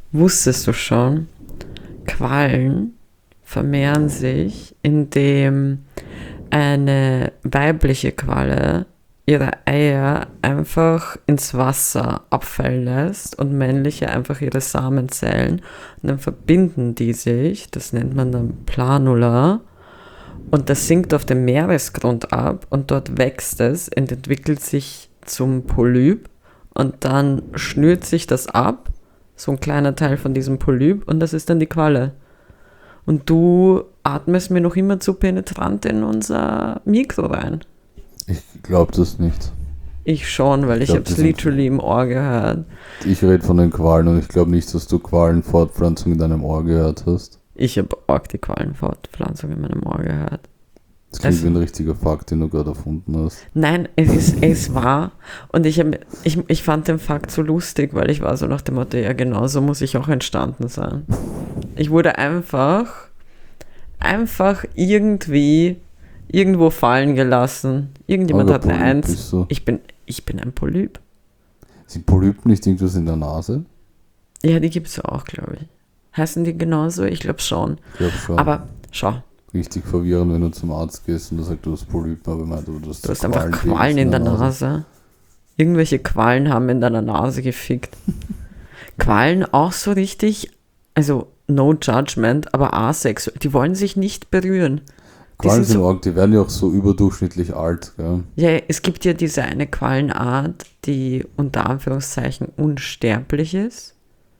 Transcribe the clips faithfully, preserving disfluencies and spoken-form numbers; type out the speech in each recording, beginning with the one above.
Wusstest du schon, Quallen vermehren sich, indem eine weibliche Qualle ihre Eier einfach ins Wasser abfallen lässt und männliche einfach ihre Samenzellen. Und dann verbinden die sich, das nennt man dann Planula, und das sinkt auf dem Meeresgrund ab und dort wächst es und entwickelt sich zum Polyp und dann schnürt sich das ab, so ein kleiner Teil von diesem Polyp, und das ist dann die Qualle. Und du atmest mir noch immer zu penetrant in unser Mikro rein. Ich glaube das nicht. Ich schon, weil ich, ich habe es literally im Ohr gehört. Ich rede von den Qualen und ich glaube nicht, dass du Qualenfortpflanzung in deinem Ohr gehört hast. Ich habe auch die Qualenfortpflanzung in meinem Ohr gehört. Das klingt also, wie ein richtiger Fakt, den du gerade erfunden hast. Nein, es ist es war. Und ich, hab, ich, ich fand den Fakt so lustig, weil ich war so nach dem Motto, ja genau so muss ich auch entstanden sein. Ich wurde einfach, einfach irgendwie irgendwo fallen gelassen. Irgendjemand hat eine Eins. Ich bin, ich bin ein Polyp. Sind Polypen nicht irgendwas in der Nase? Ja, die gibt es auch, glaube ich. Heißen die genauso? Ich glaube schon. Ich glaube schon. Aber schau. Richtig verwirrend, wenn du zum Arzt gehst und du sagst, du hast Polypen, aber ich meine, du, du hast, du hast einfach Qualen in der Nase. Nase. Irgendwelche Qualen haben in deiner Nase gefickt. Qualen auch so richtig, also no judgment, aber asexuell. Die wollen sich nicht berühren. Qualen sind so, arg, die werden ja auch so überdurchschnittlich alt. Gell? Ja, es gibt ja diese eine Quallenart, die unter Anführungszeichen unsterblich ist.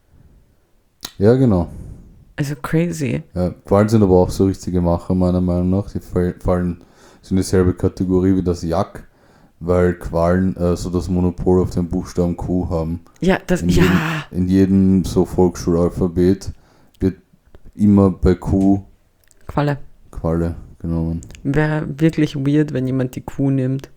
Ja, genau. Also crazy. Ja, Quallen sind aber auch so richtige Macher, meiner Meinung nach. Die fallen so in dieselbe Kategorie wie das Jack, weil Quallen äh, so das Monopol auf den Buchstaben Q haben. Ja, das, in ja. Jedem, in jedem so Volksschulalphabet wird immer bei Q Qualle. Qualle genommen. Wäre wirklich weird, wenn jemand die Q nimmt.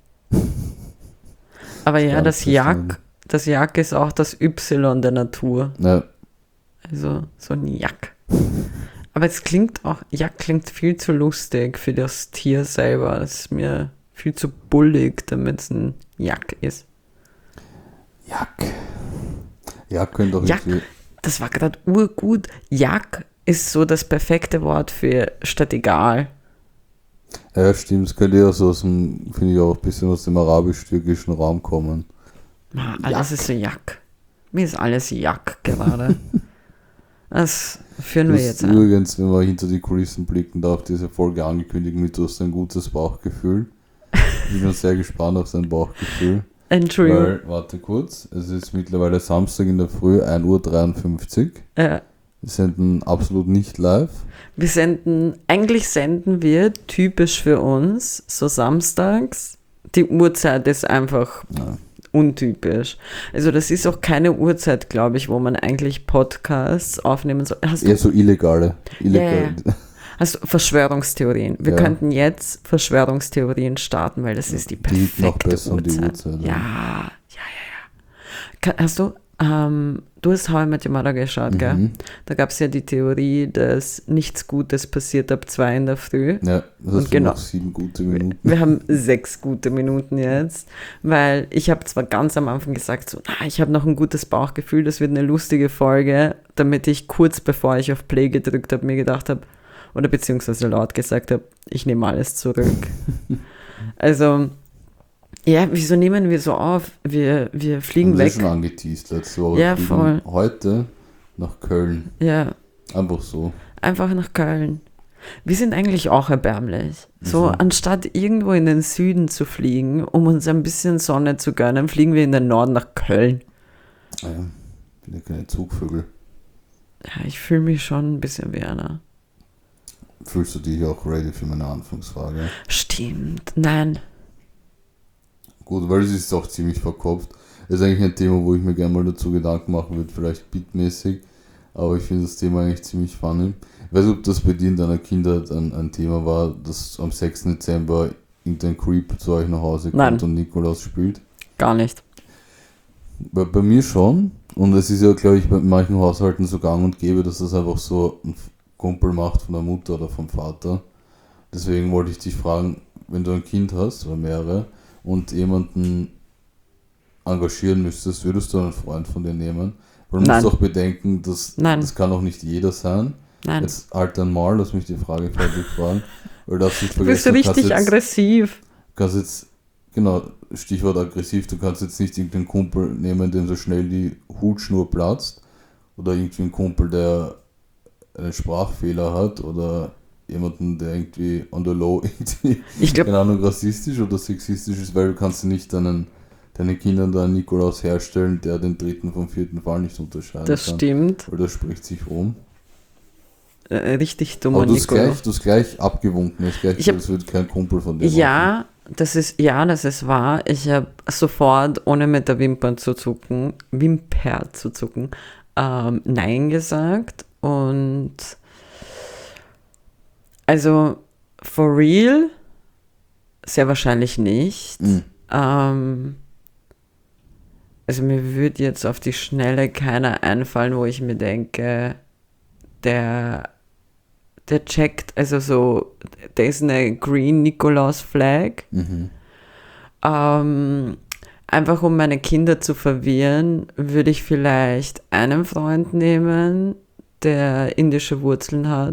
Aber ja, ja das Jack, das Jack ist auch das Y der Natur. Ja. Also so ein Jack. Aber es klingt auch, Jack klingt viel zu lustig für das Tier selber. Es ist mir viel zu bullig, damit es ein Jack ist. Jack. Jack könnte auch Jack, irgendwie... Das war gerade urgut. Jack ist so das perfekte Wort für statt egal. Ja, stimmt. Es könnte ja so aus dem, finde ich auch ein bisschen aus dem arabisch-türkischen Raum kommen. Ma, alles Jack. Ist so Jack. Mir ist alles Jack gerade. Das führen das wir jetzt an. Übrigens, wenn wir hinter die Kulissen blicken darf, diese Folge angekündigt mit, du hast ein gutes Bauchgefühl. Ich bin sehr gespannt auf sein Bauchgefühl. Entschuldigung. Weil, warte kurz, es ist mittlerweile Samstag in der Früh, ein Uhr dreiundfünfzig. Ja. Wir senden absolut nicht live. Wir senden, eigentlich senden wir, typisch für uns, so samstags. Die Uhrzeit ist einfach... Ja. Untypisch. Also das ist auch keine Uhrzeit, glaube ich, wo man eigentlich Podcasts aufnehmen soll. Hast Eher so illegale. illegale. Yeah. Also Verschwörungstheorien. Wir ja. könnten jetzt Verschwörungstheorien starten, weil das ist die perfekte die noch besser Uhrzeit. Die Uhrzeit ja, ja, ja, ja. Hast du, ähm, du hast How I Met Your Mother geschaut, mhm. gell? Da gab es ja die Theorie, dass nichts Gutes passiert ab zwei in der Früh. Ja, das und genau, noch sieben gute Minuten. Wir, wir haben sechs gute Minuten jetzt, weil ich habe zwar ganz am Anfang gesagt, so, na, ich habe noch ein gutes Bauchgefühl, das wird eine lustige Folge, damit ich kurz bevor ich auf Play gedrückt habe, mir gedacht habe, oder beziehungsweise laut gesagt habe, ich nehme alles zurück. Also... Ja, wieso nehmen wir so auf? Wir, wir fliegen haben weg. Wir schon angeteased letzte Woche. Ja, voll. Heute nach Köln. Ja. Einfach so. Einfach nach Köln. Wir sind eigentlich auch erbärmlich. So, mhm. anstatt irgendwo in den Süden zu fliegen, um uns ein bisschen Sonne zu gönnen, fliegen wir in den Norden nach Köln. Ja, ich bin ja keine Zugvögel. Ja, ich fühle mich schon ein bisschen wie einer. Fühlst du dich auch ready für meine Anfangsfrage? Stimmt. Nein. Gut, weil es ist auch ziemlich verkopft. Das ist eigentlich ein Thema, wo ich mir gerne mal dazu Gedanken machen würde, vielleicht beatmäßig, aber ich finde das Thema eigentlich ziemlich funny. Ich weiß nicht, ob das bei dir in deiner Kindheit ein, ein Thema war, dass am sechsten Dezember irgendein Creep zu euch nach Hause kommt Nein. und Nikolaus spielt. Gar nicht. Bei, bei mir schon, und es ist ja, glaube ich, bei manchen Haushalten so gang und gäbe, dass das einfach so ein Kumpel macht von der Mutter oder vom Vater. Deswegen wollte ich dich fragen, wenn du ein Kind hast oder mehrere, und jemanden engagieren müsstest, würdest du einen Freund von dir nehmen? Man Nein. muss auch bedenken, dass Nein. das kann auch nicht jeder sein. Nein. Jetzt halt dann mal, lass mich die Frage fertig fragen. Weil du darfst nicht Du bist vergessen, du kannst richtig jetzt, aggressiv. kannst jetzt, genau, Stichwort aggressiv, du kannst jetzt nicht irgendeinen Kumpel nehmen, dem so schnell die Hutschnur platzt. Oder irgendwie einen Kumpel, der einen Sprachfehler hat. Oder jemanden, der irgendwie on the low irgendwie, Ich glaube, keine Ahnung, rassistisch oder sexistisch ist, weil du kannst nicht deinen, deinen Kindern da einen Nikolaus herstellen, der den dritten vom vierten Fall nicht unterscheiden das kann. stimmt. Weil das spricht sich um. Äh, richtig dummer Aber du hast Nikolaus. gleich, du hast gleich abgewunken, du hast gleich Ich hab- gesagt, es wird kein Kumpel von dir machen. Ja, das ist, ja, das ist wahr. Ich habe sofort, ohne mit der Wimpern zu zucken, Wimper zu zucken, ähm, Nein gesagt. Und also, for real, sehr wahrscheinlich nicht. Mhm. Ähm, also mir würde jetzt auf die Schnelle keiner einfallen, wo ich mir denke, der, der checkt, also so, da ist eine Green Nikolaus Flag. Mhm. Ähm, einfach um meine Kinder zu verwirren, würde ich vielleicht einen Freund nehmen, der indische Wurzeln hat.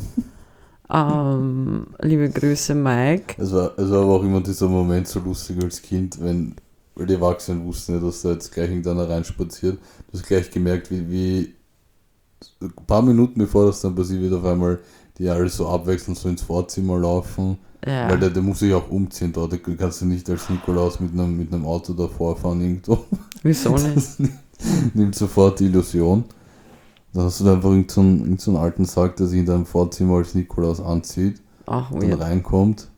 ähm, liebe Grüße, Mike. Es war, es war aber auch immer dieser Moment so lustig als Kind, wenn, weil die Erwachsenen wussten ja, dass da jetzt gleich irgendeiner reinspaziert. Du hast gleich gemerkt, wie, wie ein paar Minuten bevor das dann passiert wird, auf einmal die alle so abwechselnd so ins Vorzimmer laufen. Ja. Weil der, der muss sich auch umziehen dort. Da kannst du nicht als Nikolaus mit einem, mit einem Auto davor fahren irgendwo. Wieso nicht? Das nimmt, nimmt sofort die Illusion. Dann hast du da einfach irgendeinen so einen, irgend so einen alten Sack, der sich in deinem Vorzimmer als Nikolaus anzieht, Ach, dann weird. reinkommt.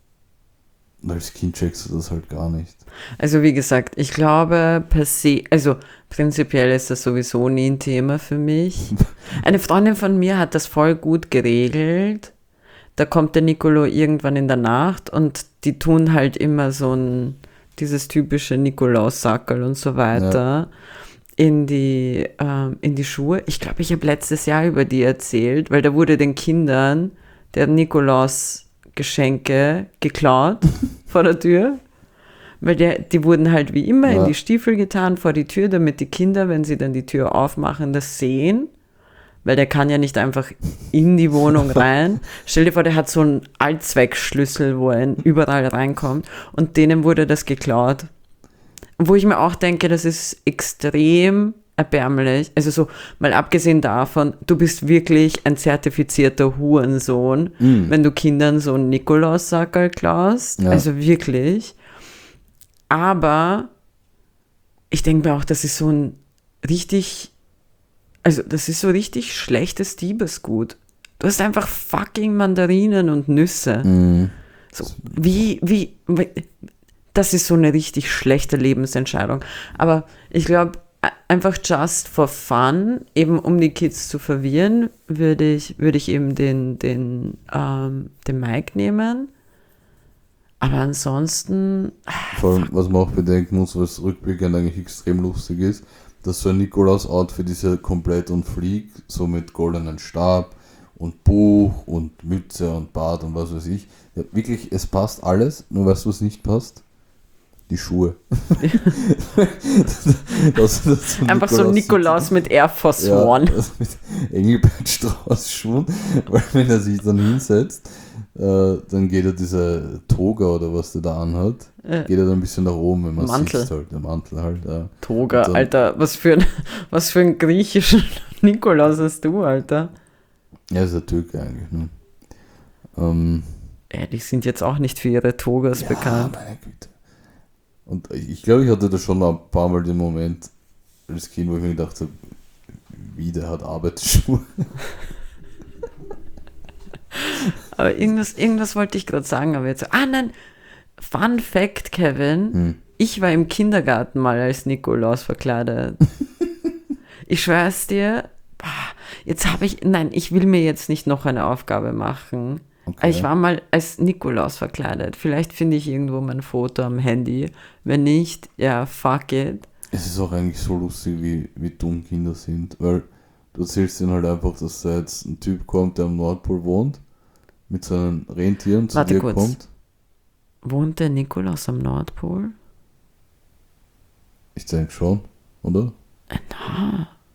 Und als Kind checkst du das halt gar nicht. Also wie gesagt, ich glaube per se, also prinzipiell ist das sowieso nie ein Thema für mich. Eine Freundin von mir hat das voll gut geregelt. Da kommt der Nicolo irgendwann in der Nacht und die tun halt immer so ein, dieses typische Nikolaus-Sackerl und so weiter in die, ähm, in die Schuhe. Ich glaube, ich habe letztes Jahr über die erzählt, weil da wurde den Kindern der Nikolaus-Geschenke geklaut vor der Tür. Weil der, die wurden halt wie immer Ja. in die Stiefel getan vor die Tür, damit die Kinder, wenn sie dann die Tür aufmachen, das sehen. Weil der kann ja nicht einfach in die Wohnung rein. Stell dir vor, der hat so einen Allzweckschlüssel, wo er überall reinkommt. Und denen wurde das geklaut. Wo ich mir auch denke, das ist extrem erbärmlich. Also so, mal abgesehen davon, du bist wirklich ein zertifizierter Hurensohn, Mhm. wenn du Kindern so einen Nikolaussackerl klaust. Ja. Also wirklich. Aber ich denke mir auch, das ist so ein richtig, also das ist so richtig schlechtes Diebesgut. Du hast einfach fucking Mandarinen und Nüsse. Mhm. So, wie, wie, wie, das ist so eine richtig schlechte Lebensentscheidung. Aber ich glaube, einfach just for fun, eben um die Kids zu verwirren, würde ich, würde ich eben den, den, ähm, den Mike nehmen. Aber ansonsten, Vor allem, was man auch bedenken muss, was rückblickend eigentlich extrem lustig ist, dass so ein Nikolaus-Outfit ist ja komplett und flieg, so mit goldenen Stab und Buch und Mütze und Bart und was weiß ich. Ja, wirklich, es passt alles, nur weißt du, was nicht passt? Die Schuhe. das, das einfach so Nikolaus mit Air Force ja, One. also mit Engelbert Strauß Schuhen, weil wenn er sich dann hinsetzt, äh, dann geht er diese Toga oder was der da anhat, Ja. geht er dann ein bisschen nach oben, wenn man Mantel. sitzt halt, der Mantel halt. Ja. Toga, Und dann- Alter, was für ein, was für ein griechischen Nikolaus hast du, Alter? Ja, ist der Türke eigentlich. Ne? Ähm, Ja, die sind jetzt auch nicht für ihre Togas bekannt. meine Güte. Und ich glaube, ich hatte da schon ein paar Mal den Moment als Kind, wo ich mir gedacht habe, wie, der hat Arbeitsschuhe. Aber irgendwas, irgendwas wollte ich gerade sagen, aber jetzt. Ah, nein! Fun Fact, Kevin. Hm. Ich war im Kindergarten mal als Nikolaus verkleidet. Ich schwör's dir. Boah, jetzt habe ich. Nein, ich will mir jetzt nicht noch eine Aufgabe machen. Okay. Ich war mal als Nikolaus verkleidet. Vielleicht finde ich irgendwo mein Foto am Handy. Wenn nicht, ja, fuck it. Es ist auch eigentlich so lustig, wie, wie dumm Kinder sind, weil du erzählst ihnen halt einfach, dass da jetzt ein Typ kommt, der am Nordpol wohnt, mit seinen Rentieren zu Warte dir kurz. kommt. Wohnt der Nikolaus am Nordpol? Ich denke schon, oder? Na,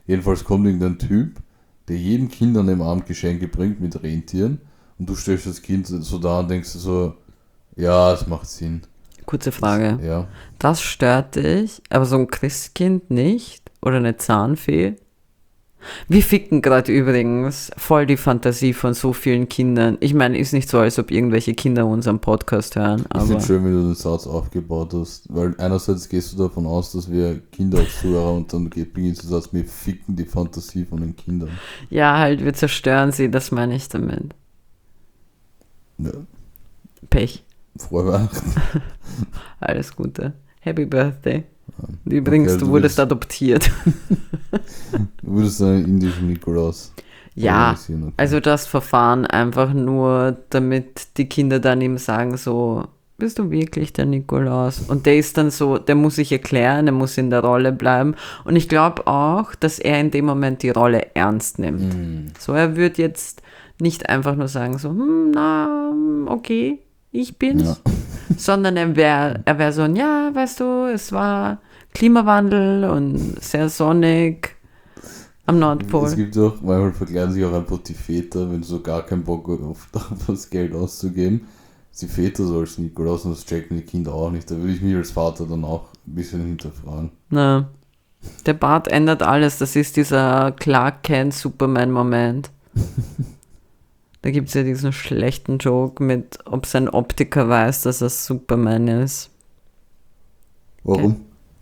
Jedenfalls kommt irgendein Typ, der jedem Kind an dem Abend Geschenke bringt mit Rentieren und du stellst das Kind so da und denkst so, ja, es macht Sinn. Kurze Frage. Das, ja. Das stört dich, aber so ein Christkind nicht? Oder eine Zahnfee? Wir ficken gerade übrigens voll die Fantasie von so vielen Kindern. Ich meine, ist nicht so, als ob irgendwelche Kinder unseren Podcast hören. Ich aber finde schön, wie du den Satz aufgebaut hast, weil einerseits gehst du davon aus, dass wir Kinder als Zuhörer und dann geht- beginnst du Satz, wir ficken die Fantasie von den Kindern. Ja, halt, wir zerstören sie, das meine ich damit. Ja. Pech. Frohe Weihnachten. Alles Gute. Happy Birthday. Und übrigens, Okay, du du wurdest willst- adoptiert. Du würdest einen indischen Nikolaus Ja, organisieren, okay. also das Verfahren einfach nur, damit die Kinder dann ihm sagen so, bist du wirklich der Nikolaus? Und der ist dann so, der muss sich erklären, er muss in der Rolle bleiben. Und ich glaube auch, dass er in dem Moment die Rolle ernst nimmt. Mm. So, er wird jetzt nicht einfach nur sagen so, hm, na, okay, ich bin's. Ja. Sondern er wäre er wär so ein, ja, weißt du, es war Klimawandel und sehr sonnig am Nordpol. Es gibt auch, manchmal verkleiden sich auch einfach die Väter, wenn du so gar keinen Bock auf das Geld auszugeben. Die Väter so als Nikolaus und das checken die Kinder auch nicht. Da würde ich mich als Vater dann auch ein bisschen hinterfragen. Na, der Bart ändert alles. Das ist dieser Clark Kent Superman-Moment. Da gibt es ja diesen schlechten Joke mit, ob sein Optiker weiß, dass er Superman ist. Warum?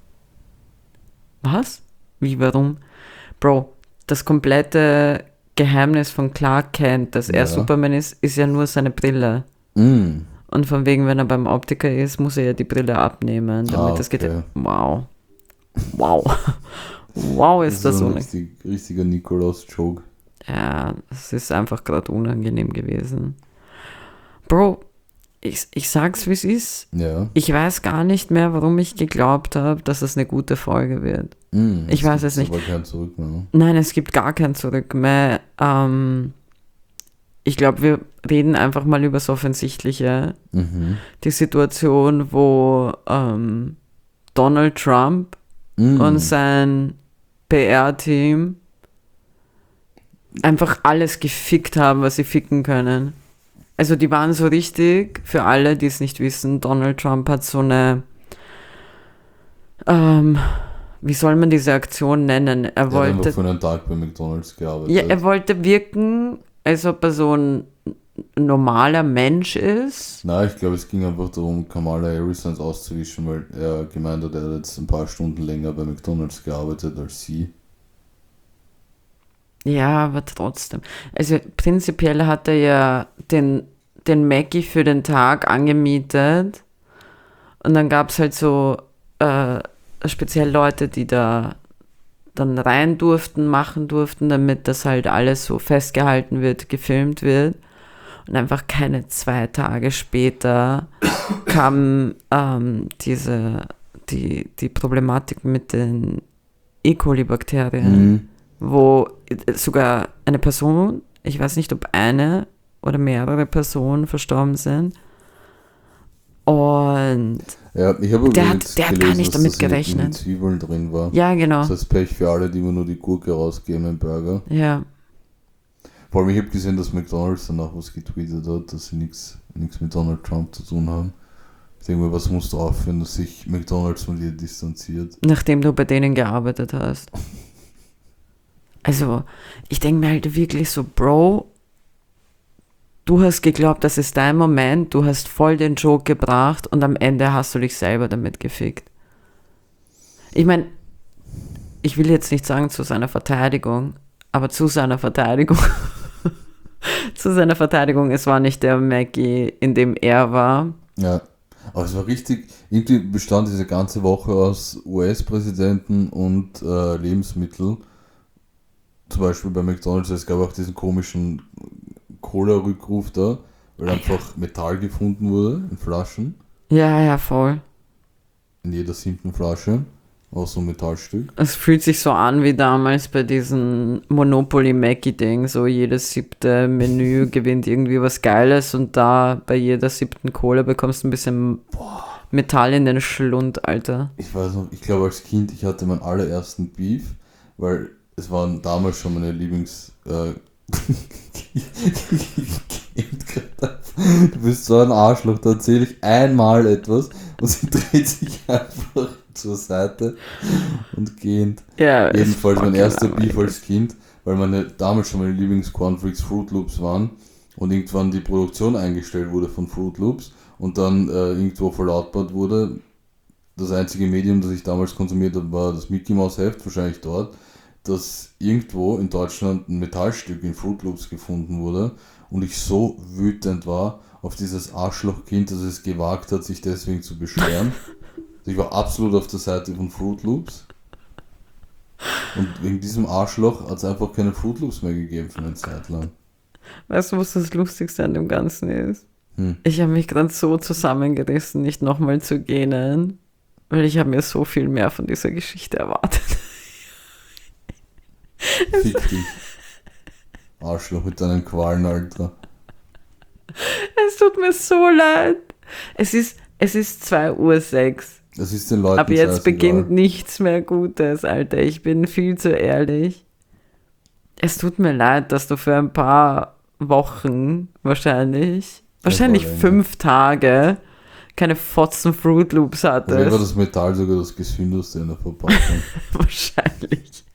Was? Wie, warum? Bro, das komplette Geheimnis von Clark Kent, dass er Ja. Superman ist, ist ja nur seine Brille. Mm. Und von wegen, wenn er beim Optiker ist, muss er ja die Brille abnehmen, damit Ah, das geht. okay. Wow. Wow. Wow, ist das so ein so. richtig, richtiger Nikolaus-Joke. Ja, es ist einfach gerade unangenehm gewesen. Bro, ich, ich sag's, wie es ist. Ja. Ich weiß gar nicht mehr, warum ich geglaubt habe, dass es eine gute Folge wird. Mm, Ich weiß es gibt's nicht. Aber kein Zurück mehr. Ne? Nein, es gibt gar kein Zurück mehr. Ähm, ich glaube, wir reden einfach mal über das Offensichtliche. Mhm. Die Situation, wo ähm, Donald Trump Mm. und sein P R-Team einfach alles gefickt haben, was sie ficken können. Also die waren so richtig, für alle, die es nicht wissen, Donald Trump hat so eine, ähm, wie soll man diese Aktion nennen? Er Er hat einfach wollte, für einen Tag bei McDonalds gearbeitet. ja, er wollte wirken, als ob er so ein normaler Mensch ist. Nein, ich glaube, es ging einfach darum, Kamala Harris eins auszuwischen, weil er gemeint hat, er hat jetzt ein paar Stunden länger bei McDonalds gearbeitet als sie. Ja, aber trotzdem. Also prinzipiell hat er ja den, den Mackie für den Tag angemietet und dann gab es halt so äh, speziell Leute, die da dann rein durften, machen durften, damit das halt alles so festgehalten wird, gefilmt wird. Und einfach keine zwei Tage später kam ähm, diese, die, die Problematik mit den E. coli-Bakterien. Mhm. Wo sogar eine Person, ich weiß nicht, ob eine oder mehrere Personen verstorben sind. Und Ja, ich habe Der übrigens hat- der hat gelesen, gar nicht dass damit das in- in gerechnet. den Zwiebeln drin war. ja, genau. Das heißt Pech für alle, die immer nur die Gurke rausgeben im Burger. Ja, Vor allem, ich habe gesehen, dass McDonalds danach was getweetet hat, dass sie nichts mit Donald Trump zu tun haben. Ich denke mir, was musst du aufhören, dass sich McDonalds von dir distanziert? nachdem du bei denen gearbeitet hast. Also, ich denke mir halt wirklich so, Bro, du hast geglaubt, das ist dein Moment, du hast voll den Joke gebracht und am Ende hast du dich selber damit gefickt. Ich meine, ich will jetzt nicht sagen zu seiner Verteidigung, aber zu seiner Verteidigung, zu seiner Verteidigung, es war nicht der Maggie, in dem er war. Ja, aber es war richtig, irgendwie bestand diese ganze Woche aus U S-Präsidenten und äh, Lebensmittel. Zum Beispiel bei McDonalds, es gab auch diesen komischen Cola-Rückruf da, weil einfach Metall gefunden wurde in Flaschen, Ja, ja, voll. in jeder siebten Flasche, auch so ein Metallstück. Es fühlt sich so an wie damals bei diesem Monopoly-Mackie-Ding, so jedes siebte Menü gewinnt irgendwie was Geiles und da bei jeder siebten Cola bekommst du ein bisschen Metall in den Schlund, Alter. Ich weiß noch, ich glaube als Kind, ich hatte meinen allerersten Beef, weil es waren damals schon meine Lieblings... Äh, du bist so ein Arschloch, da erzähle ich einmal etwas und sie dreht sich einfach zur Seite und geht. Ja, ist Jedenfalls mein fucking erster Beef langweilig. als Kind, weil meine damals schon meine Lieblings-Cornflakes Fruit Loops waren und irgendwann die Produktion eingestellt wurde von Fruit Loops und dann äh, irgendwo verlautbart wurde. Das einzige Medium, das ich damals konsumiert habe, war das Mickey Mouse Heft, wahrscheinlich dort, dass irgendwo in Deutschland ein Metallstück in Fruit Loops gefunden wurde und ich so wütend war auf dieses Arschlochkind, dass es gewagt hat, sich deswegen zu beschweren. Also ich war absolut auf der Seite von Fruit Loops. Und wegen diesem Arschloch hat es einfach keine Fruit Loops mehr gegeben für eine Zeit lang. Weißt du, was das Lustigste an dem Ganzen ist? Hm. Ich habe mich gerade so zusammengerissen, nicht nochmal zu gähnen, weil ich habe mir so viel mehr von dieser Geschichte erwartet. Fick dich. Arschloch mit deinen Qualen, Alter. Es tut mir so leid. Es ist, es ist zwei Uhr sechs. Das ist den Leuten Ab jetzt scheißegal. beginnt nichts mehr Gutes, Alter. Ich bin viel zu ehrlich. Es tut mir leid, dass du für ein paar Wochen wahrscheinlich, wahrscheinlich länger. fünf Tage keine Fotzen Fruit Loops Bei mir war hattest. das Metall sogar das gesündeste in der Verpackung. Wahrscheinlich.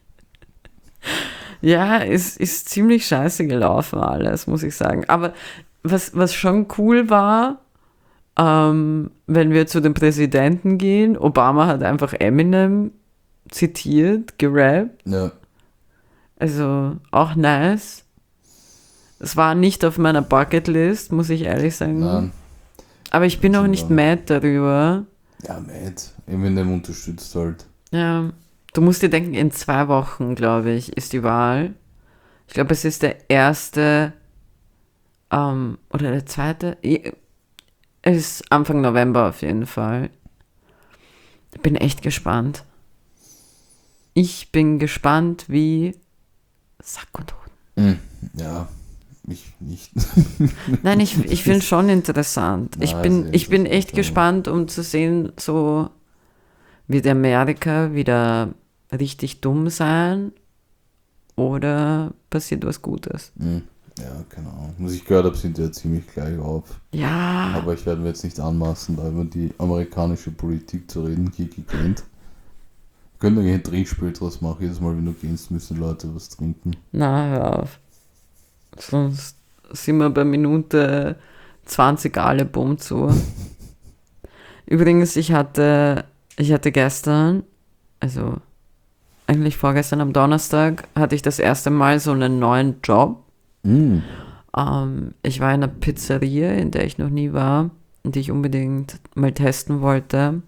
Ja, es ist ziemlich scheiße gelaufen alles, muss ich sagen. Aber was, was schon cool war, ähm, wenn wir zu dem Präsidenten gehen, Obama hat einfach Eminem zitiert, gerappt. Ja, Also auch nice. Es war nicht auf meiner Bucketlist, muss ich ehrlich sagen. nein. Aber ich bin auch nicht mad darüber. Ja, Matt. Eminem unterstützt halt. Ja, du musst dir denken, in zwei Wochen, glaube ich, ist die Wahl. Ich glaube, es ist der erste ähm, oder der zweite. Es ist Anfang November auf jeden Fall. Ich bin echt gespannt. Ich bin gespannt wie Sack und Hut. Mhm. Ja, ich nicht. Nein, ich, ich finde schon interessant. Ich Na, bin, sehr ich bin interessant, echt ja. gespannt, um zu sehen, so wird Amerika wieder richtig dumm sein oder passiert was Gutes. Mhm. Ja, keine Ahnung. Was ich gehört habe, sind die ja ziemlich gleich auf. Ja, Aber ich werde mir jetzt nicht anmaßen, da über die amerikanische Politik zu reden. Kiki kennt. Wir können eigentlich ein Trinkspiel draus machen. Jedes Mal, wenn du gehst, müssen Leute was trinken. na, hör auf. Sonst sind wir bei Minute zwanzig alle bumm zu. Übrigens, ich hatte, ich hatte gestern, also eigentlich vorgestern am Donnerstag, hatte ich das erste Mal so einen neuen Job. Mhm. Ähm, ich war in einer Pizzeria, in der ich noch nie war und die ich unbedingt mal testen wollte.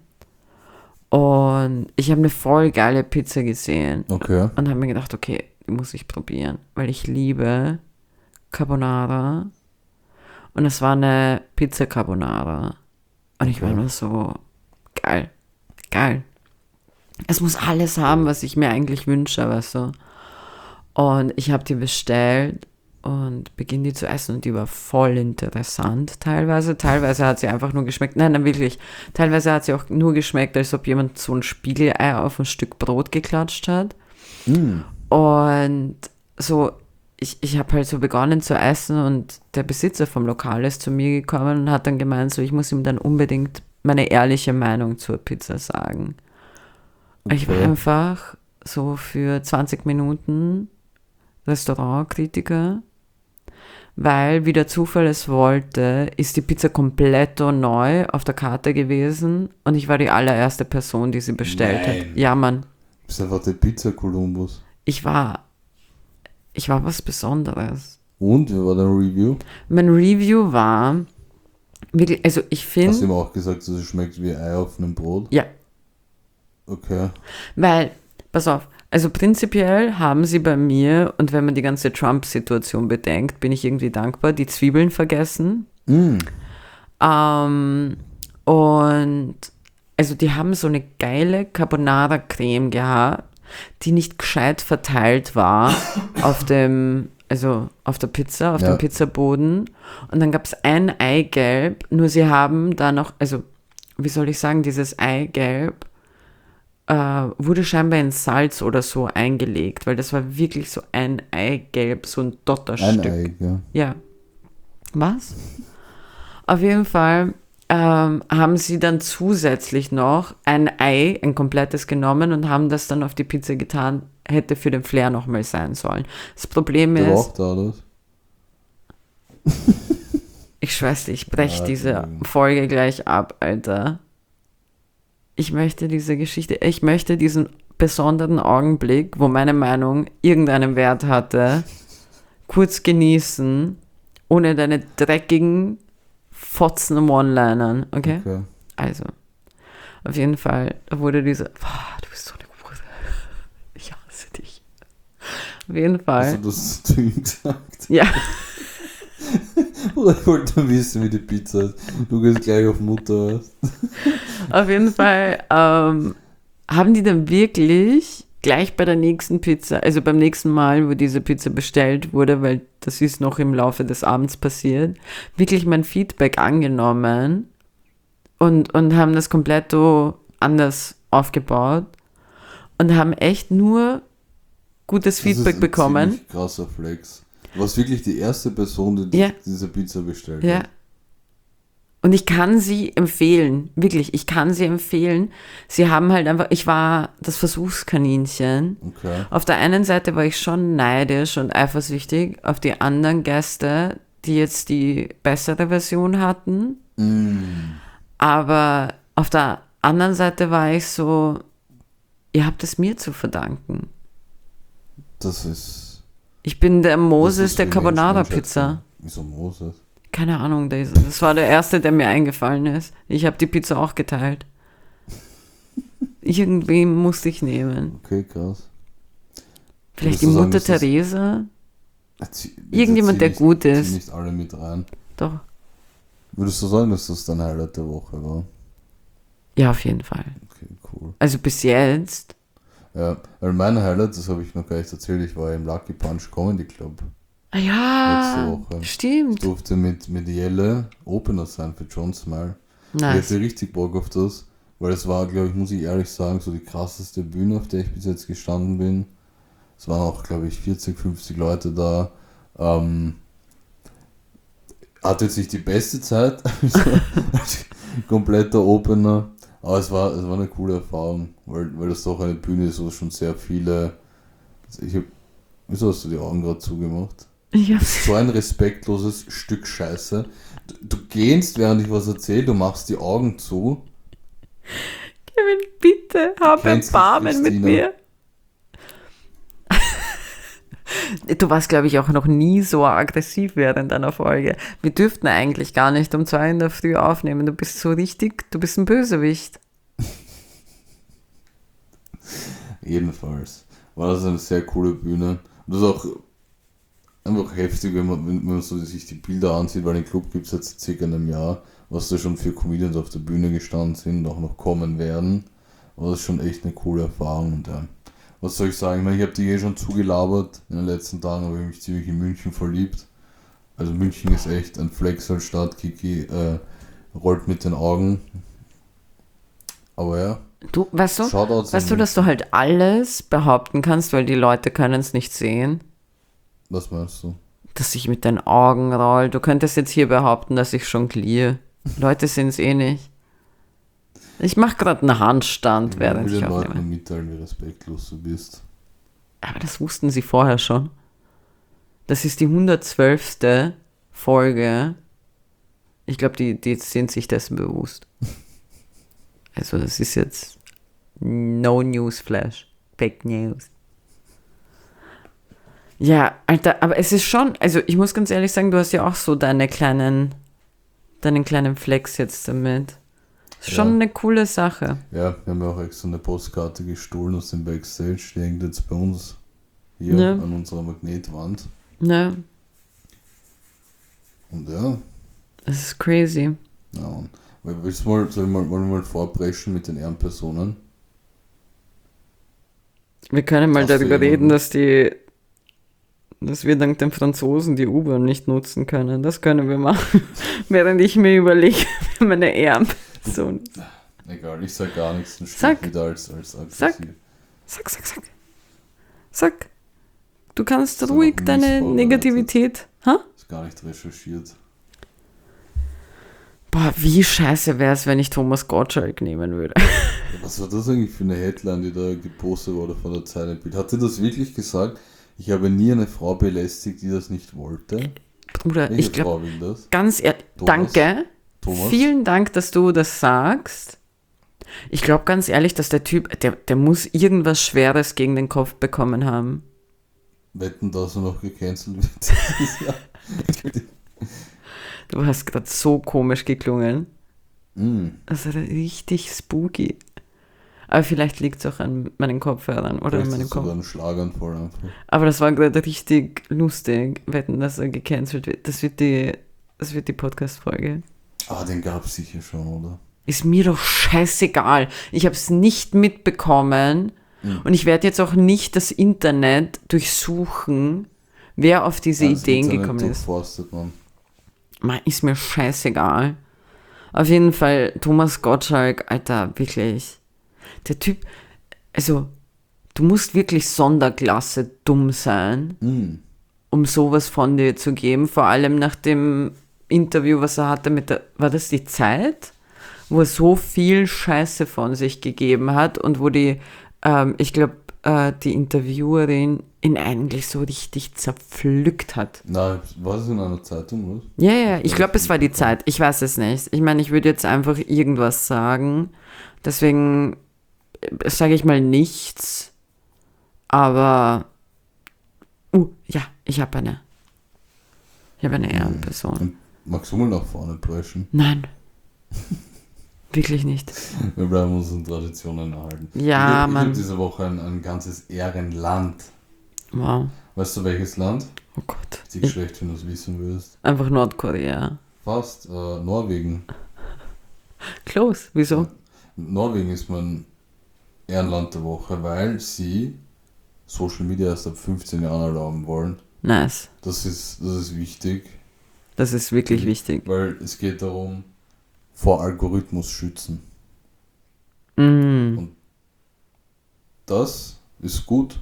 Und ich habe eine voll geile Pizza gesehen Okay. und habe mir gedacht, okay, die muss ich probieren, weil ich liebe Carbonara. Und es war eine Pizza Carbonara. Und ich war Okay. nur so, geil, geil. Es muss alles haben, was ich mir eigentlich wünsche, weißt du. Und ich habe die bestellt und beginne die zu essen und die war voll interessant teilweise. Teilweise hat sie einfach nur geschmeckt, nein, nein, wirklich. Teilweise hat sie auch nur geschmeckt, als ob jemand so ein Spiegelei auf ein Stück Brot geklatscht hat. Mhm. Und so, ich, ich habe halt so begonnen zu essen und der Besitzer vom Lokal ist zu mir gekommen und hat dann gemeint, so, ich muss ihm dann unbedingt meine ehrliche Meinung zur Pizza sagen. Und ich war Okay. einfach so für zwanzig Minuten Restaurantkritiker, weil, wie der Zufall es wollte, ist die Pizza komplett neu auf der Karte gewesen und ich war die allererste Person, die sie bestellt Nein. hat. Ja, Mann. Du bist einfach der Pizza Columbus. Ich war, ich war was Besonderes. Und, wie war dein Review? Mein Review war, wirklich, also ich Hast du finde, ihm auch gesagt, dass es schmeckt wie Ei auf einem Brot? ja, Okay. weil, pass auf, also prinzipiell haben sie bei mir, und wenn man die ganze Trump-Situation bedenkt, bin ich irgendwie dankbar, die Zwiebeln vergessen. Mhm. Ähm, und also die haben so eine geile Carbonara-Creme gehabt, die nicht gescheit verteilt war auf dem, also auf der Pizza, auf Ja. dem Pizzaboden. Und dann gab es ein Eigelb, nur sie haben da noch, also wie soll ich sagen, dieses Eigelb, äh, wurde scheinbar in Salz oder so eingelegt, weil das war wirklich so ein Eigelb, so ein Dotterstück. Ein Ei, ja. Ja. Was? Auf jeden Fall ähm, haben sie dann zusätzlich noch ein Ei, ein komplettes genommen und haben das dann auf die Pizza getan, hätte für den Flair nochmal sein sollen. Das Problem Der ist, raucht da das. ich schwör's dir, ich breche Ja, diese Entschuldigung. Folge gleich ab, Alter. Ich möchte diese Geschichte, ich möchte diesen besonderen Augenblick, wo meine Meinung irgendeinen Wert hatte, kurz genießen, ohne deine dreckigen Fotzen One-Linern, okay? Okay. Also, auf jeden Fall wurde diese, boah, du bist so eine Gute. Ich hasse dich. Auf jeden Fall. Hast du das zu ihm gesagt? Ja. Oder ich wollte nur wissen, wie die Pizza ist. Du gehst gleich auf Mutter. Weißt? Auf jeden Fall ähm, haben die dann wirklich gleich bei der nächsten Pizza, also beim nächsten Mal, wo diese Pizza bestellt wurde, weil das ist noch im Laufe des Abends passiert, wirklich mein Feedback angenommen und, und haben das komplett so anders aufgebaut und haben echt nur gutes Feedback Das ist ein bekommen. ziemlich krasser Flex. Du warst wirklich die erste Person, die Ja. diese Pizza bestellt Ja. hat. Und ich kann sie empfehlen, wirklich, ich kann sie empfehlen. Sie haben halt einfach, ich war das Versuchskaninchen. Okay. Auf der einen Seite war ich schon neidisch und eifersüchtig auf die anderen Gäste, die jetzt die bessere Version hatten. Mm. Aber auf der anderen Seite war ich so, ihr habt es mir zu verdanken. Das ist. Ich bin der das Moses ist der wie Carbonara-Pizza. Menschheit. Wieso Moses? Keine Ahnung, das, das war der erste, der mir eingefallen ist. Ich habe die Pizza auch geteilt. Irgendwie musste ich nehmen. Okay, krass. Vielleicht die Würdest du sagen, Mutter dass das- Theresa? Erzie- jetzt Irgendjemand, erzieh der nicht- gut zieh ist. nicht alle mit rein. Doch. Würdest du sagen, dass das dein Highlight der Woche war? Ja, auf jeden Fall. Okay, cool. Also bis jetzt. Ja, weil mein Highlight, das habe ich noch gar nicht erzählt, ich war im Lucky Punch Comedy Club. Ah ja, Letzte Woche. Ich stimmt. durfte mit, mit Jelle Opener sein für John Smile. Ich Nice. hatte richtig Bock auf das, weil es war, glaube ich, muss ich ehrlich sagen, so die krasseste Bühne, auf der ich bis jetzt gestanden bin. Es waren auch, glaube ich, vierzig, fünfzig Leute da. Ähm, hatte jetzt nicht die beste Zeit, kompletter Opener, aber es war, es war eine coole Erfahrung, weil, weil das doch eine Bühne ist, wo schon sehr viele. Ich hab, wieso hast du die Augen gerade zugemacht? Ich hab, So ein respektloses Stück Scheiße. Du, du gähnst, während ich was erzähle, du machst die Augen zu. Kevin, bitte, hab Kennst du Erbarmen mit Christina? mir. Du warst, glaube ich, auch noch nie so aggressiv während deiner Folge. Wir dürften eigentlich gar nicht um zwei in der Früh aufnehmen. Du bist so richtig, du bist ein Bösewicht. Jedenfalls war das eine sehr coole Bühne. Und das ist auch einfach heftig, wenn man, wenn wenn man so sich die Bilder ansieht, weil den Club gibt es jetzt circa einem Jahr, was da schon für Comedians auf der Bühne gestanden sind und auch noch kommen werden. Aber das ist schon echt eine coole Erfahrung. Und ja, was soll ich sagen? Ich meine, ich habe die eh schon zugelabert in den letzten Tagen, aber ich habe mich ziemlich in München verliebt. Also München ist echt ein Flex als Stadt. Kiki äh, rollt mit den Augen. Aber ja, Du, weißt du, Shoutouts weißt an du, dass du halt alles behaupten kannst, weil die Leute können es nicht sehen, Was meinst du? dass ich mit den Augen roll. Du könntest jetzt hier behaupten, dass ich jongliere. Leute sehen es eh nicht. Ich mache gerade einen Handstand, während will ich den Leuten aufnehme. nur mitteilen, wie respektlos du bist. Aber das wussten sie vorher schon. Das ist die hundertzwölfte Folge. Ich glaube, die, die sind sich dessen bewusst. Also das ist jetzt no news flash. Fake News. Ja, Alter, aber es ist schon, also ich muss ganz ehrlich sagen, du hast ja auch so deine kleinen, deinen kleinen Flex jetzt damit. Ist schon Ja. eine coole Sache. Ja, wir haben ja auch extra eine Postkarte gestohlen aus dem Backstage. Die hängt jetzt bei uns hier Ja. an unserer Magnetwand. Ne? Und ja, Das ist crazy. ja. Und willst du mal, soll ich mal, wollen wir mal vorbrechen mit den Ehrenpersonen? Wir können mal Hast du darüber jemanden? reden, dass die, dass wir dank den Franzosen die U-Bahn nicht nutzen können. Das können wir machen. Während ich mir überlege, wie meine Ehrenperson. Egal, ich sag gar nichts, dann Sag. steht wieder als, als aggressiv. Sag. Sag, sag, sag. Sag. Du kannst So ruhig mies deine vorbereitet. Negativität. Ha? Ist gar nicht recherchiert. Boah, wie scheiße wäre es, wenn ich Thomas Gottschalk nehmen würde. Was war das eigentlich für eine Headline, die da gepostet wurde von der Zeilenbild? Hat sie das wirklich gesagt? Ich habe nie eine Frau belästigt, die das nicht wollte. Bruder, Welche ich glaube, Frau will das? ganz ehrlich, Thomas? danke. Thomas? Vielen Dank, dass du das sagst. Ich glaube ganz ehrlich, dass der Typ, der, der muss irgendwas Schweres gegen den Kopf bekommen haben. Wetten, dass er noch gecancelt wird. Du hast gerade so komisch geklungen. mm. Das ist richtig spooky. Aber vielleicht liegt es auch an meinen Kopfhörern oder an Vielleicht meinem ist sogar Kopf. ein Schlaganfall einfach. Aber das war gerade richtig lustig, wetten, dass er gecancelt wird. Das wird die, das wird die Podcast-Folge. Ah, den gab es sicher schon, oder? Ist mir doch scheißegal. Ich habe es nicht mitbekommen Mhm. und ich werde jetzt auch nicht das Internet durchsuchen, wer auf diese Ja, das Ideen Internet gekommen ist. durchforstet man. Man, ist mir scheißegal. Auf jeden Fall, Thomas Gottschalk, Alter, wirklich. Der Typ, also, du musst wirklich Sonderklasse dumm sein, Mm. um sowas von dir zu geben. Vor allem nach dem Interview, was er hatte mit der, war das die Zeit? Wo er so viel Scheiße von sich gegeben hat und wo die, ähm, ich glaube, äh, die Interviewerin ihn eigentlich so richtig zerpflückt hat. Na, war das in einer Zeitung, was? Ja, ja, ich glaube, es war die Zeit. Ich weiß es nicht. Ich meine, ich würde jetzt einfach irgendwas sagen. Deswegen sage ich mal nichts. Aber, uh, ja, ich habe eine. Ich habe eine Ehrenperson. Und magst du mal nach vorne preschen? Nein. Wirklich nicht. Wir bleiben unseren Traditionen erhalten. Ja, ich hab, ich Mann. habe diese Woche ein, ein ganzes Ehrenland. Wow. Weißt du, welches Land? Oh Gott. Ist ich schlecht, wenn du es wissen würdest. Einfach Nordkorea. Fast. Äh, Norwegen. Close. Wieso? Norwegen ist mein Ehrenland der Woche, weil sie Social Media erst ab fünfzehn Jahren erlauben wollen. Nice. Das ist, das ist wichtig, Das ist wirklich wichtig. weil es geht darum, vor Algorithmus schützen. Mm. Das ist gut.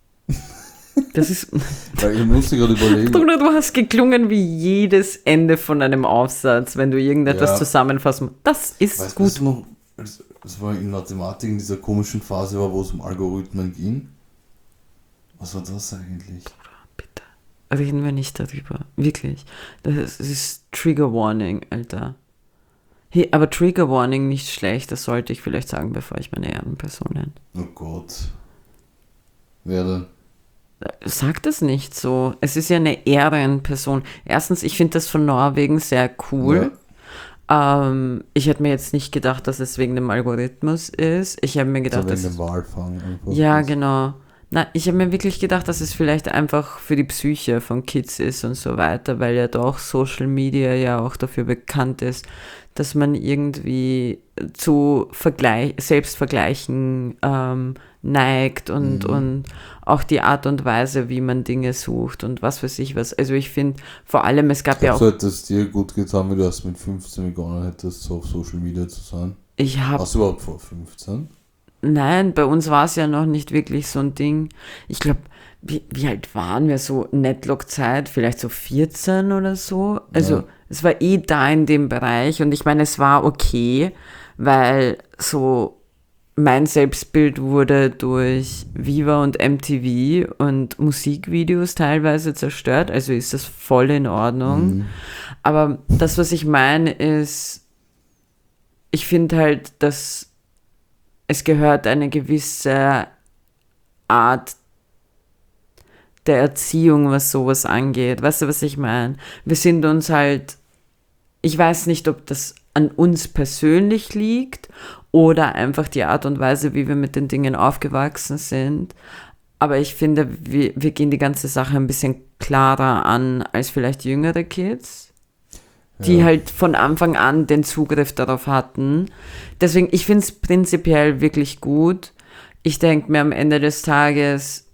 Das ist. Weil ich musste gerade überlegen. Bruder, du hast geklungen wie jedes Ende von einem Aufsatz, wenn du irgendetwas Ja. zusammenfassen. Das ist Weißt gut. du noch, als, als wir in Mathematik in dieser komischen Phase war, wo es um Algorithmen ging? Was war das eigentlich? Bitte. Reden wir nicht darüber. Wirklich. Das ist, das ist Trigger Warning, Alter. Hey, aber Trigger Warning nicht schlecht, das sollte ich vielleicht sagen, bevor ich meine Ehrenperson nenne. Oh Gott. Wer denn? Sag das nicht so. Es ist ja eine Ehrenperson. Erstens, ich finde das von Norwegen sehr cool. Ähm, ich hätte mir jetzt nicht gedacht, dass es wegen dem Algorithmus ist. Ich habe mir gedacht, So wegen dass dem Walfang einfach. ja, genau. Na, ich habe mir wirklich gedacht, dass es vielleicht einfach für die Psyche von Kids ist und so weiter, weil ja doch Social Media ja auch dafür bekannt ist, dass man irgendwie zu Vergleich, Selbstvergleichen ähm, neigt und, Mhm. und auch die Art und Weise, wie man Dinge sucht und was weiß ich was. Also ich finde vor allem, es gab ja Glaubst du, auch, hätte es dir gut getan, wenn du erst mit fünfzehn begonnen hättest, so auf Social Media zu sein? ich habe Hast du überhaupt vor fünfzehn? Nein, bei uns war es ja noch nicht wirklich so ein Ding. Ich glaube, wie, wie alt waren wir so? Netlock-Zeit, vielleicht so vierzehn oder so. Also Ja. es war eh da in dem Bereich und ich meine, es war okay, weil so mein Selbstbild wurde durch Viva und M T V und Musikvideos teilweise zerstört. Also ist das voll in Ordnung. Mhm. Aber das, was ich meine, ist, ich finde halt, dass es gehört eine gewisse Art der Erziehung, was sowas angeht. Weißt du, was ich meine? Wir sind uns halt, ich weiß nicht, ob das an uns persönlich liegt oder einfach die Art und Weise, wie wir mit den Dingen aufgewachsen sind. Aber ich finde, wir, wir gehen die ganze Sache ein bisschen klarer an als vielleicht jüngere Kids, die Ja. halt von Anfang an den Zugriff darauf hatten. Deswegen, ich finde es prinzipiell wirklich gut. Ich denke mir am Ende des Tages,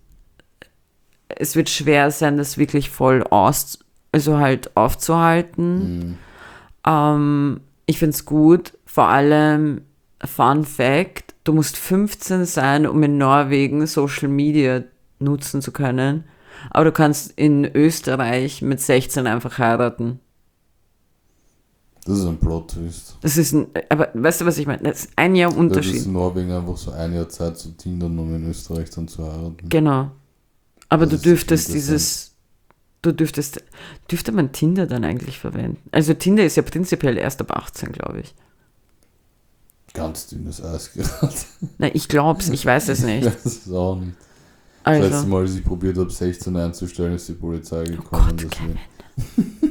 es wird schwer sein, das wirklich voll aus, also halt aufzuhalten. Mhm. Ähm, ich finde es gut, vor allem Fun Fact, du musst fünfzehn sein, um in Norwegen Social Media nutzen zu können. Aber du kannst in Österreich mit sechzehn einfach heiraten. Das ist ein Plot-Twist. Das ist ein, aber weißt du, was ich meine? Das ist ein Jahr Das Unterschied. ist in Norwegen einfach so ein Jahr Zeit zu tindern, um in Österreich dann zu heiraten. Genau. Aber Das du ist dürftest interessant. dieses, du dürftest, dürfte man Tinder dann eigentlich verwenden? Also Tinder ist ja prinzipiell erst ab achtzehn, glaube ich. Ganz dünnes Eis gerade. Na, ich glaub's, ich weiß es Ich nicht. weiß es auch nicht. Das letzte Also, Mal, als ich probiert habe, sechzehn einzustellen, ist die Polizei oh gekommen. Gott, deswegen. Kevin.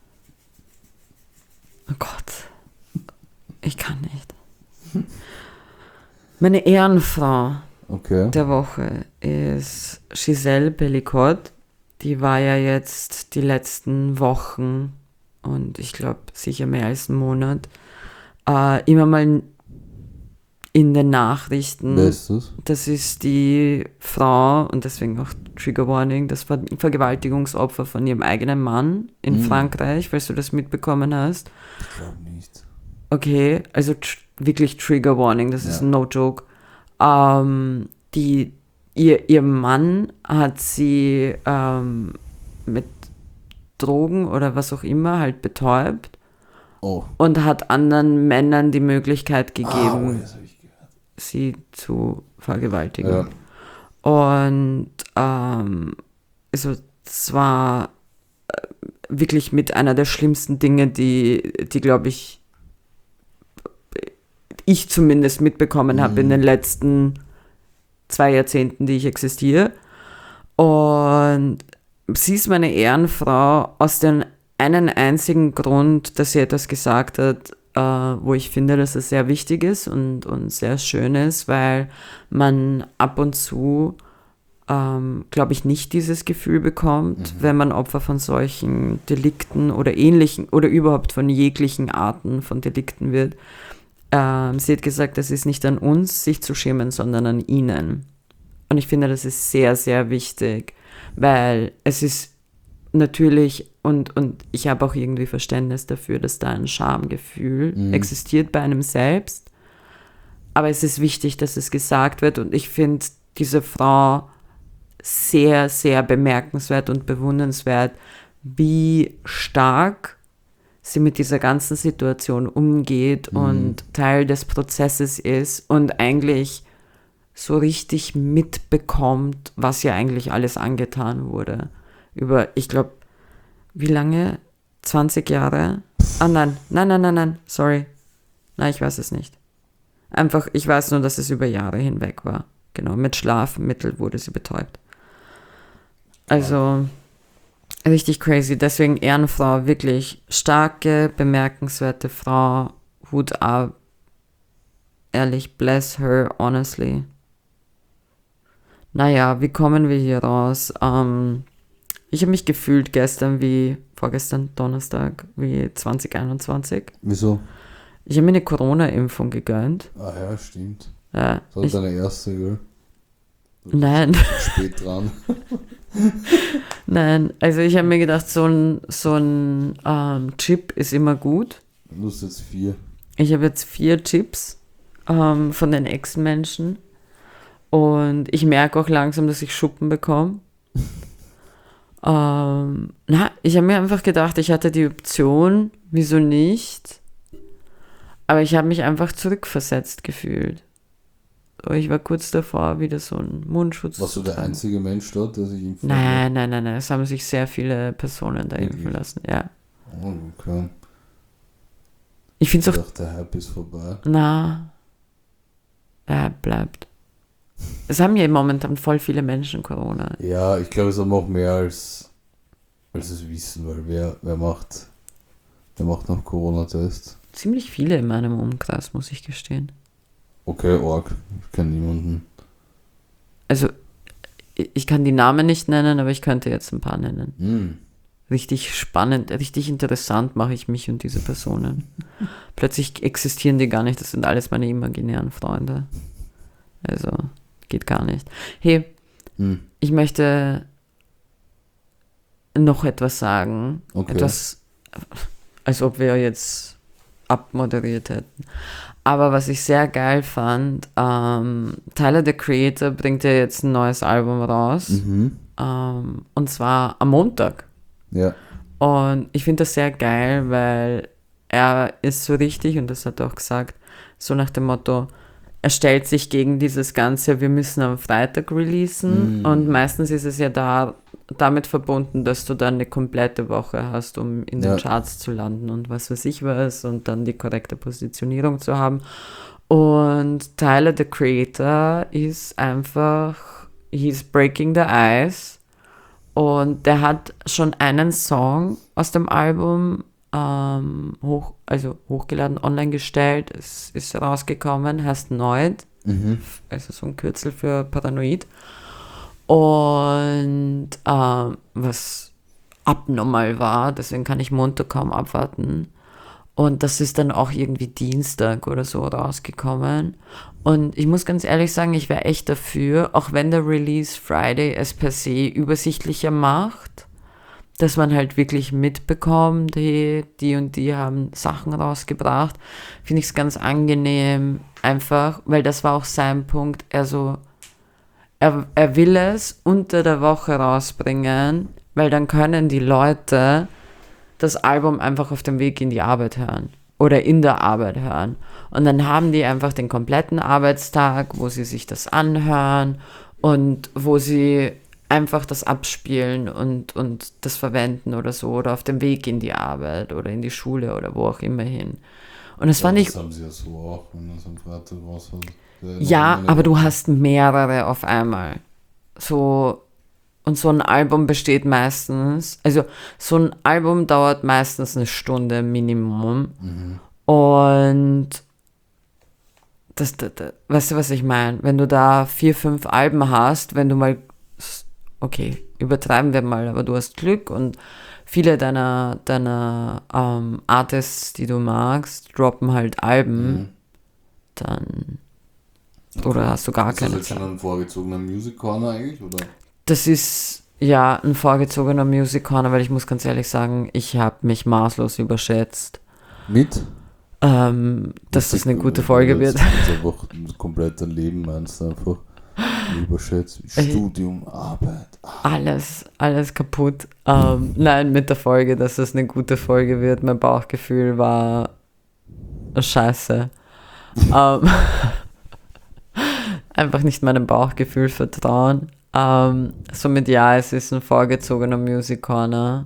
Oh Gott. Ich kann nicht. Meine Ehrenfrau Okay. der Woche ist Giselle Bellicourt. Die war ja jetzt die letzten Wochen und ich glaube sicher mehr als einen Monat äh, immer mal in den Nachrichten. Wer ist das? Das ist die Frau und deswegen auch Trigger Warning, das Ver Vergewaltigungsopfer von ihrem eigenen Mann in Mm. Frankreich, falls du das mitbekommen hast. Ich glaube nicht. Okay, also tr wirklich Trigger Warning, das ist Ja. ein No-Joke. Ähm, die, ihr, ihr Mann hat sie ähm, mit Drogen oder was auch immer halt betäubt Oh. und hat anderen Männern die Möglichkeit Ah, gegeben, oh, das habe ich gehört. sie zu vergewaltigen. Ja. Und ähm, also es war äh, wirklich mit einer der schlimmsten Dinge, die, die glaube ich, ich zumindest mitbekommen habe in Mhm. den letzten zwei Jahrzehnten, die ich existiere. Und sie ist meine Ehrenfrau aus dem einen einzigen Grund, dass sie etwas gesagt hat, äh, wo ich finde, dass es sehr wichtig ist und, und sehr schön ist, weil man ab und zu, ähm, glaube ich, nicht dieses Gefühl bekommt, Mhm. wenn man Opfer von solchen Delikten oder ähnlichen oder überhaupt von jeglichen Arten von Delikten wird. Ähm, sie hat gesagt, es ist nicht an uns, sich zu schämen, sondern an ihnen. Und ich finde, das ist sehr, sehr wichtig, weil es ist natürlich, und, und ich habe auch irgendwie Verständnis dafür, dass da ein Schamgefühl Mhm. existiert bei einem selbst. Aber es ist wichtig, dass es gesagt wird. Und ich finde diese Frau sehr, sehr bemerkenswert und bewundernswert, wie stark sie mit dieser ganzen Situation umgeht Mhm. und Teil des Prozesses ist und eigentlich so richtig mitbekommt, was ja eigentlich alles angetan wurde. Über, ich glaube, wie lange? zwanzig Jahre? Ah nein, nein, nein, nein, nein, sorry. Nein, ich weiß es nicht. Einfach, ich weiß nur, dass es über Jahre hinweg war. Genau, mit Schlafmittel wurde sie betäubt. Also, richtig crazy. Deswegen Ehrenfrau, wirklich starke, bemerkenswerte Frau. Hut ab. Ehrlich, bless her, honestly. Naja, wie kommen wir hier raus? Ähm, ich habe mich gefühlt gestern wie, vorgestern Donnerstag, wie zwanzig einundzwanzig. Wieso? Ich habe mir eine Corona-Impfung gegönnt. Ah ja, stimmt. Ja, Das war ich, deine erste, gell? nein, Spät dran. nein. Also ich habe mir gedacht, so ein, so ein ähm, Chip ist immer gut. Du hast jetzt vier. Ich habe jetzt vier Chips ähm, von den Ex-Menschen und ich merke auch langsam, dass ich Schuppen bekomme. ähm, na, ich habe mir einfach gedacht, ich hatte die Option, wieso nicht? Aber ich habe mich einfach zurückversetzt gefühlt. So, ich war kurz davor, wieder so einen Mundschutz Warst du zu der tragen. einzige Mensch dort, der sich impfen Nein, nein, nein, nein. Es haben sich sehr viele Personen da Wirklich? impfen lassen. Ja. hat? Oh, okay. Ich finde Ich es auch. dachte, der Hype ist vorbei. Na. Ja, bleibt. Es haben ja momentan voll viele Menschen Corona. Ja, ich glaube, es haben auch mehr als, als es wissen, weil wer, wer macht, wer macht noch Corona-Test? Ziemlich viele in meinem Umkreis, muss ich gestehen. Okay, Org. Ich kenne niemanden. Also, ich ich kann die Namen nicht nennen, aber ich könnte jetzt ein paar nennen. Hm. Richtig spannend, richtig interessant mache ich mich und diese Personen. Plötzlich existieren die gar nicht, das sind alles meine imaginären Freunde. Also, geht gar nicht. Hey, Hm. ich möchte noch etwas sagen. Okay. Etwas, als ob wir jetzt abmoderiert hätten. Aber was ich sehr geil fand, ähm, Tyler, the Creator, bringt ja jetzt ein neues Album raus. Mhm. Ähm, und zwar am Montag. Ja. Und ich finde das sehr geil, weil er ist so richtig, und das hat er auch gesagt, so nach dem Motto, er stellt sich gegen dieses Ganze, wir müssen am Freitag releasen. Mm. Und meistens ist es ja da damit verbunden, dass du dann eine komplette Woche hast, um in den Ja. Charts zu landen und was weiß ich was und dann die korrekte Positionierung zu haben. Und Tyler, the Creator, ist einfach, he's breaking the ice. Und der hat schon einen Song aus dem Album ähm, hoch, also hochgeladen, online gestellt. Es ist rausgekommen, heißt Noid. Mhm. Also so ein Kürzel für Paranoid. Und ähm, was abnormal war, deswegen kann ich Montag kaum abwarten. Und das ist dann auch irgendwie Dienstag oder so rausgekommen. Und ich muss ganz ehrlich sagen, ich wäre echt dafür, auch wenn der Release Friday es per se übersichtlicher macht, dass man halt wirklich mitbekommt, hey, die und die haben Sachen rausgebracht, finde ich es ganz angenehm, einfach, weil das war auch sein Punkt, er so, er, er will es unter der Woche rausbringen, weil dann können die Leute das Album einfach auf dem Weg in die Arbeit hören oder in der Arbeit hören. Und dann haben die einfach den kompletten Arbeitstag, wo sie sich das anhören und wo sie einfach das abspielen und, und das verwenden oder so oder auf dem Weg in die Arbeit oder in die Schule oder wo auch immer hin. Und das Ja, fand das ich... haben sie ja so auch, wenn das am Freitag raus hat. Ja, aber du hast mehrere auf einmal. So, und so ein Album besteht meistens, also so ein Album dauert meistens eine Stunde Minimum. Mhm. Und das, das, das, weißt du, was ich meine? Wenn du da vier, fünf Alben hast, wenn du mal, okay, übertreiben wir mal, aber du hast Glück und viele deiner, deiner ähm, Artists, die du magst, droppen halt Alben, Mhm. dann, oder hast du gar Ist das keine jetzt Zeit. schon ein vorgezogener Music Corner eigentlich, oder? Das ist ja ein vorgezogener Music Corner, weil ich muss ganz ehrlich sagen, ich habe mich maßlos überschätzt, Mit? ähm, dass das eine gute Folge wird. Das ist einfach ein kompletter Leben, meinst du einfach. Überschätzt. Studium, Arbeit. Alles, alles kaputt. Ähm, nein, mit der Folge, dass das eine gute Folge wird. Mein Bauchgefühl war scheiße. ähm, einfach nicht meinem Bauchgefühl vertrauen. Ähm, somit ja, es ist ein vorgezogener Music Corner,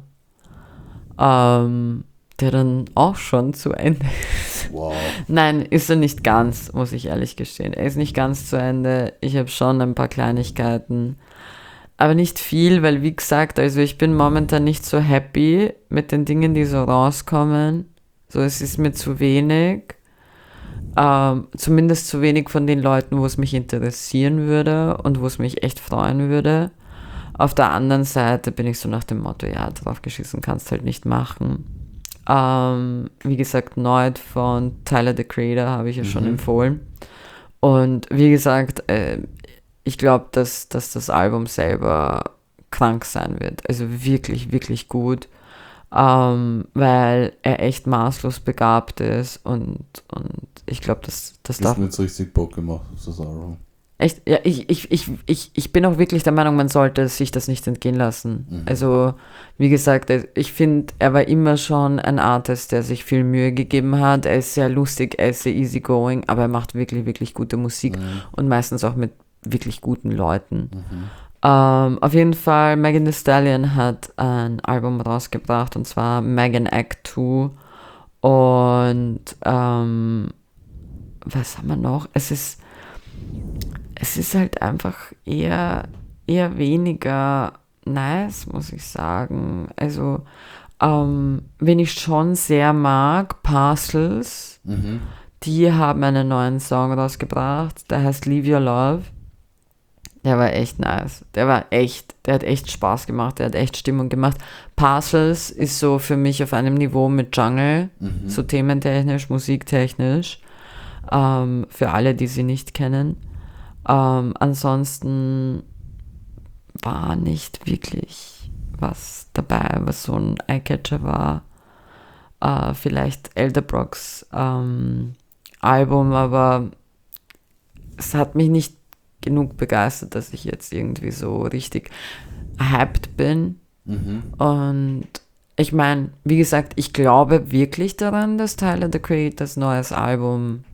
ähm, der dann auch schon zu Ende ist. Wow. Nein, ist er nicht ganz, muss ich ehrlich gestehen. Er ist nicht ganz zu Ende. Ich habe schon ein paar Kleinigkeiten, aber nicht viel, weil wie gesagt, also ich bin momentan nicht so happy mit den Dingen, die so rauskommen. So, es ist mir zu wenig. Ähm, zumindest zu wenig von den Leuten, wo es mich interessieren würde und wo es mich echt freuen würde. Auf der anderen Seite bin ich so nach dem Motto, ja, drauf geschissen kannst halt nicht machen. Ähm, wie gesagt, Noid von Tyler, the Creator, habe ich ja schon Mhm. empfohlen. Und wie gesagt, äh, ich glaube, dass, dass das Album selber krank sein wird. Also wirklich, wirklich gut. Ähm, weil er echt maßlos begabt ist und, und ich glaube, das, das Das darf... hat mir jetzt richtig Bock gemacht auf das Album. Echt, ja, ich, ich, ich, ich, ich bin auch wirklich der Meinung, man sollte sich das nicht entgehen lassen. Mhm. Also, wie gesagt, ich finde, er war immer schon ein Artist, der sich viel Mühe gegeben hat. Er ist sehr lustig, er ist sehr easygoing, aber er macht wirklich, wirklich gute Musik Mhm. und meistens auch mit wirklich guten Leuten. Mhm. Ähm, auf jeden Fall, Megan Thee Stallion hat ein Album rausgebracht und zwar Megan Act zwei. Und ähm, was haben wir noch? Es ist, es ist halt einfach eher, eher weniger nice, muss ich sagen. Also, ähm, wen ich schon sehr mag, Parcels, Mhm. die haben einen neuen Song rausgebracht, der heißt Leave Your Love. Der war echt nice. Der war echt, der hat echt Spaß gemacht, der hat echt Stimmung gemacht. Parcels ist so für mich auf einem Niveau mit Jungle, Mhm. so thementechnisch, musiktechnisch. Ähm, für alle, die sie nicht kennen. Ähm, ansonsten war nicht wirklich was dabei, was so ein Eyecatcher war. äh, vielleicht Elderbrox ähm, Album, aber es hat mich nicht genug begeistert, dass ich jetzt irgendwie so richtig hyped bin. Mhm. Und ich meine, wie gesagt, ich glaube wirklich daran, dass Tyler, the Creators neues Album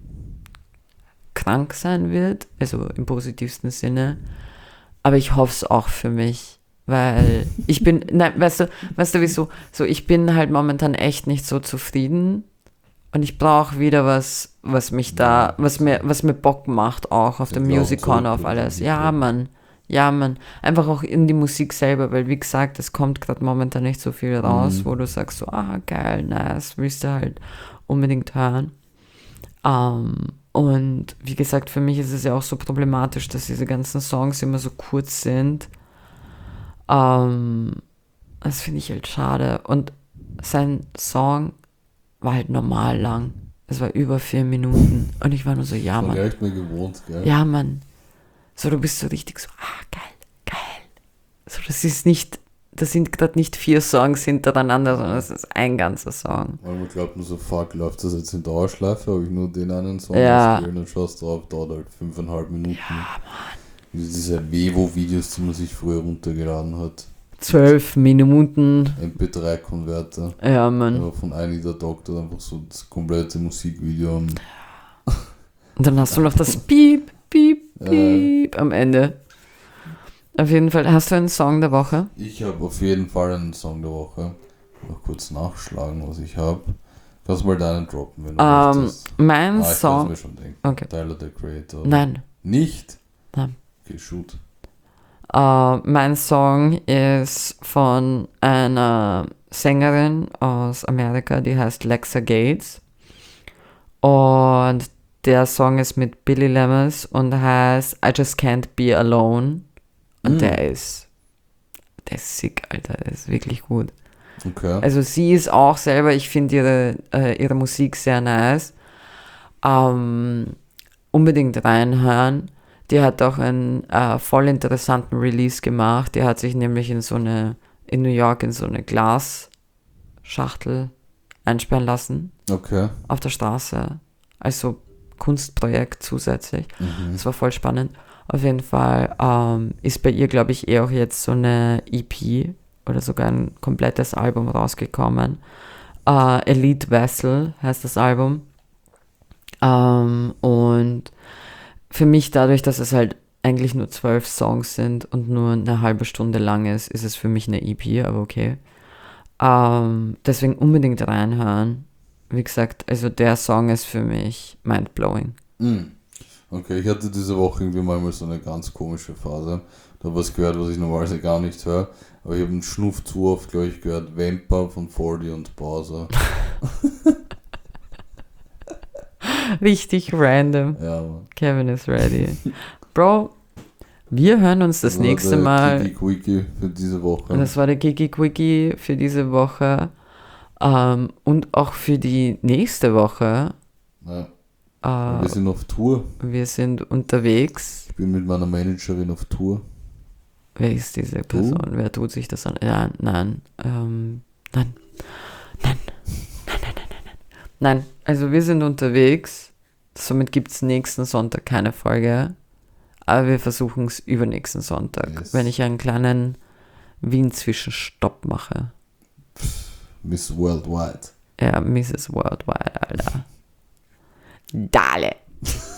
krank sein wird, also im positivsten Sinne. Aber ich hoffe es auch für mich, weil ich bin, nein, weißt du, weißt du wieso? So, ich bin halt momentan echt nicht so zufrieden und ich brauche wieder was, was mich da, was mir, was mir Bock macht auch auf Ja, der klar, Musicon, so auf alles. die Ja, Club. Mann. Ja, Mann. Einfach auch in die Musik selber, weil wie gesagt, es kommt gerade momentan nicht so viel raus, Mhm. wo du sagst so, ah, geil, nice, willst du halt unbedingt hören. Ähm, und wie gesagt, für mich ist es ja auch so problematisch, dass diese ganzen Songs immer so kurz sind. Ähm, das finde ich halt schade. Und sein Song war halt normal lang. Es war über vier Minuten. Und ich war nur so, ja, War Mann. gar nicht mehr gewohnt, gell? Ja, Mann. So, du bist so richtig so, ah, geil, geil. So, das ist nicht, das sind gerade nicht vier Songs hintereinander, sondern es ist ein ganzer Song. Weil man glaubt nur so, fuck, läuft das jetzt in Dauerschleife? Habe ich nur den einen Song Ja. ausgewählt und schaust drauf, dauert halt fünfeinhalb Minuten. Ja, Mann. Diese Vevo-Videos, die man sich früher runtergeladen hat. Zwölf Minuten. M P drei Konverter. Ja, Mann. Einfach von I Need a Doctor, einfach so das komplette Musikvideo. Am Und dann hast du noch das Piep, Piep, Piep am Ende. Auf jeden Fall, hast du einen Song der Woche? Ich habe auf jeden Fall einen Song der Woche. Noch kurz nachschlagen, was ich habe. Kannst mal deinen droppen, wenn du Ähm, möchtest. mein Ah, ich Song. kann's mir schon denken. Okay. Tyler, the Creator. Nein. Nicht? Nein. Okay, shoot. Äh, mein Song ist von einer Sängerin aus Amerika, die heißt Lexa Gates. Und der Song ist mit Billy Lemons und heißt I Just Can't Be Alone. Und Mm. der ist, der ist sick, Alter, der ist wirklich gut. Okay. Also sie ist auch selber, ich finde ihre, äh, ihre Musik sehr nice. Ähm, unbedingt reinhören. Die hat auch einen äh, voll interessanten Release gemacht. Die hat sich nämlich in so eine, in New York in so eine Glasschachtel einsperren lassen. Okay. Auf der Straße. Also Kunstprojekt zusätzlich. Mhm. Das war voll spannend. Auf jeden Fall ähm, ist bei ihr, glaube ich, eh auch jetzt so eine E P oder sogar ein komplettes Album rausgekommen. Äh, Elite Vessel heißt das Album. Ähm, und für mich dadurch, dass es halt eigentlich nur zwölf Songs sind und nur eine halbe Stunde lang ist, ist es für mich eine E P, aber okay. Ähm, deswegen unbedingt reinhören. Wie gesagt, also der Song ist für mich mindblowing. Mm. Okay, ich hatte diese Woche irgendwie mal so eine ganz komische Phase. Da habe was gehört, was ich normalerweise gar nicht höre. Aber ich habe einen Schnuff zu oft, glaube ich, gehört. Vamper von Fordy und Bowser. Richtig random. Ja, Mann. Kevin is ready. Bro, wir hören uns das war nächste der Mal. Kiki Quickie für diese Woche. Und das war der Kiki Quickie für diese Woche. Ähm, und auch für die nächste Woche. Ja. Äh, Wir sind auf Tour. wir sind unterwegs. Ich bin mit meiner Managerin auf Tour. Wer ist diese Person? Wer tut sich das an? Ja, nein. Ähm, nein. Nein. Nein, nein, nein, nein, nein. Nein, also wir sind unterwegs. Somit gibt es nächsten Sonntag keine Folge. Aber wir versuchen es übernächsten Sonntag. Yes. Wenn ich einen kleinen Wien-Zwischenstopp mache. Miss Worldwide. Ja, Misses Worldwide, Alter. Dale.